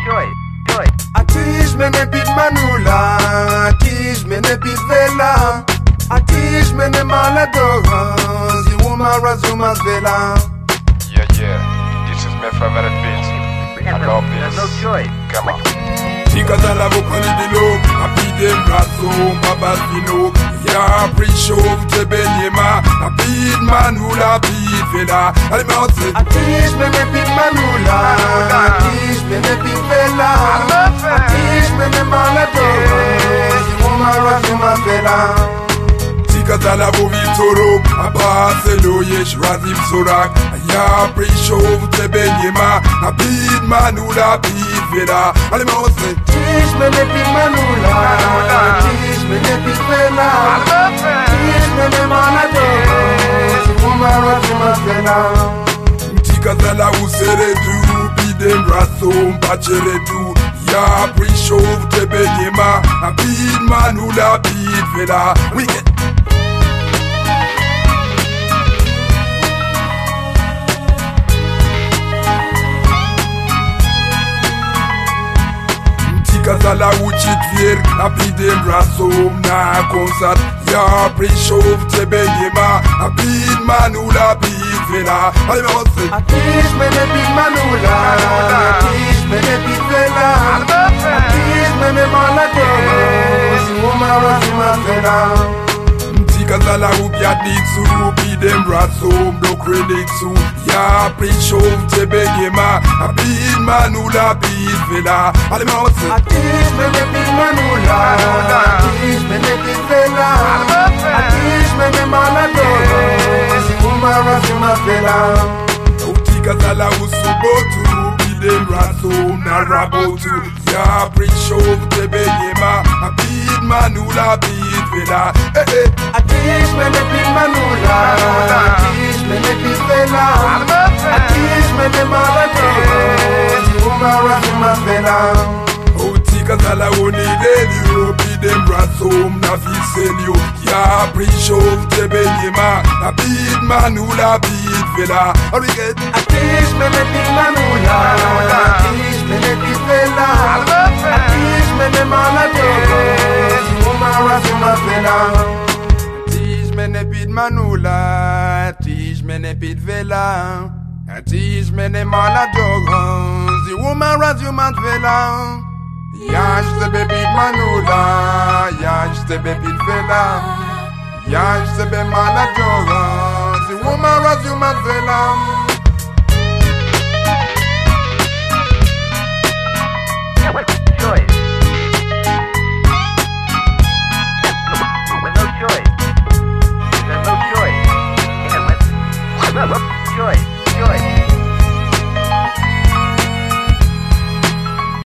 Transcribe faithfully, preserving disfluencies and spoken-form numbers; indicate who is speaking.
Speaker 1: choice, choice.
Speaker 2: Atish mene pit manula, atish mene pit vela, atish mene maladora, ziwuma razuma vela.
Speaker 3: Yeah, yeah, this is my favorite beat. I love
Speaker 1: There's no
Speaker 3: this.
Speaker 1: choice.
Speaker 3: Come on.
Speaker 2: Chikazala vokoni dilo, apide brazo, babasino, ya pre-show tebenyema, apid manula, apid vela, alimause. Atish mene pit manula, atish mene pit vela, atish mene maladora, ziwuma razuma vela. Chikazala vovitoro, abaselo yesh razim sorak, ya pre-show tebenyema, apid manula, apid vela, alimause. Atish mene pit manula, atish mene pit vela, atish mene maladora, ziwuma razuma vela. Chikazala useredu, bidem braso, mpacheredu, ya pre-show tebenyema, apid manula, apid vela. We get Chikazala uchit vier, apidem brasom na konsat, ya pre-show tebenyema, apid manula, apid vela. Alimause. Atish mene pit manula, atish mene pit vela, atish mene maladora, ziwuma razuma vela. Chikazala ubiaditsu, bidem brasom blokrenitsu, ya pre-show tebenyema, apid manula, apid vela. Alimause. Atish mene pit manula, atish mene pit vela, atish mene maladora, ziwuma razuma vela. Chikazala usubotu, bidem brasom na rabotu, ya pre-show tebenyema, apid manula, apid vela. Eh eh. Atish mene pit manula, atish mene pit vela, atish mene maladora, ziwuma razuma vela. Chikazala onilelio, bidem brasom na fiselio, ya pre-show tebenyema, apid manula, apid vela. How do we get? Atish mene pit manula, atish mene pit vela, atish mene maladora, ziwuma razuma vela. Atish mene pit manula, atish mene pit vela, atish mene maladora, ziwuma razuma vela. Yash tebe pit manula, yash tebe pit vela, yash tebe maladora, ziwuma razuma vela.
Speaker 1: Choice. With no choice. There's no choice. Yeah, with choice, choice.